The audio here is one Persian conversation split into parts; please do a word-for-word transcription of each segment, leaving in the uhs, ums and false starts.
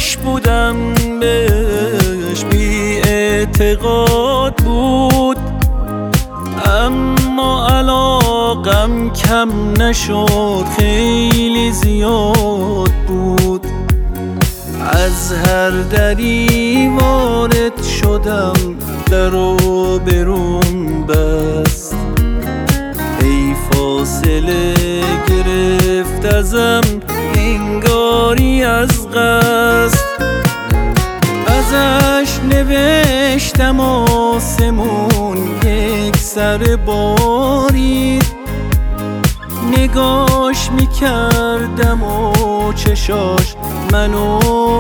عشق بودم بهش بی اعتقاد بود، اما علاقم کم نشد خیلی زیاد بود. از هر دری وارد شدم در و بروم بست، ای فاصله گرفت ازم انگاری از قصد. ازش نوشتم آسمون یک سر بارید، نگاش میکردم و چشاش منو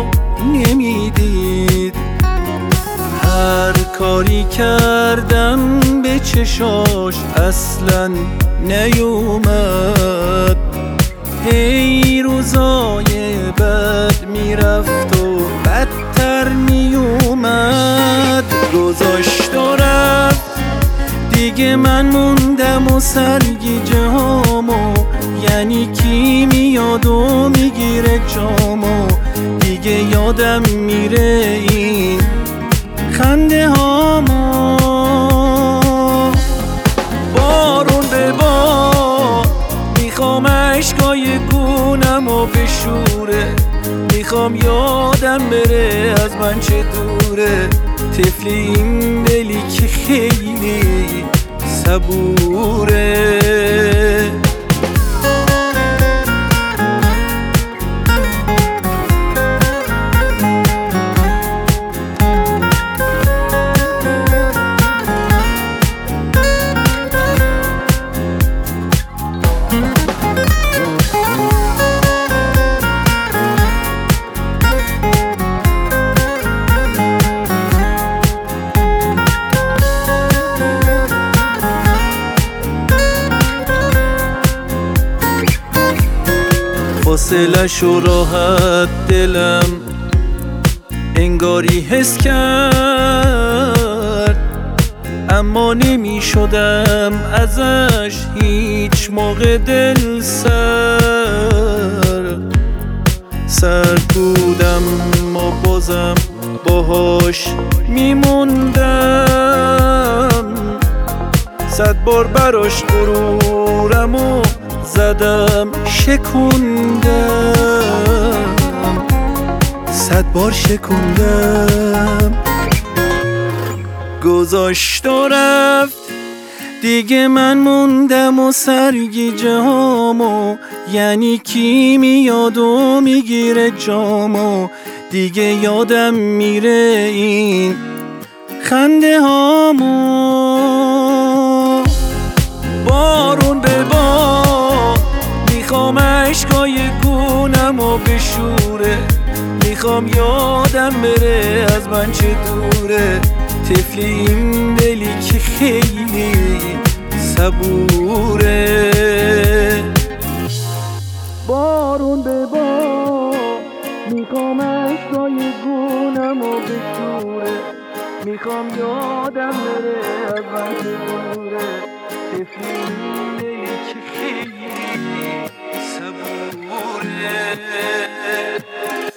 نمیدید. هر کاری کردم به چشاش اصلا نیومد. هی روزای بد میرفت و بدتر میومد. گذاشت و رفت دیگه من موندم و سرگیجه هامو، یعنی کی میاد و میگیره جامو. دیگه یادم میره این خنده هامو. بارون به بار میخوام عشقای گونمو بشوره، میخوام یادم بره از من چه دوره. طفلی این دلی که خیلی صبوره. فاصلش و راحت دلم انگاری حس کرد، اما نمی شدم ازش هیچ موقع دل سر. سرد بودم ما بازم باهاش میموندم. صد بار براش غرورم و زدم شکوندم، صد بار شکوندم. گذاشت و رفت دیگه من موندم و سرگیجه هامو، یعنی کی میاد و میگیره جامو. دیگه یادم میره این خنده هامو. بارون به بار میخوام عشقای گونمو بشوره، میخوام یادم بره از من چه دوره. طفلی این دلی که خیلی صبوره. بارون به بار میخوام عشقای گونمو بشوره، میخوام یادم بره از من چه دوره. طفلی این دلی که خیلی صبوره.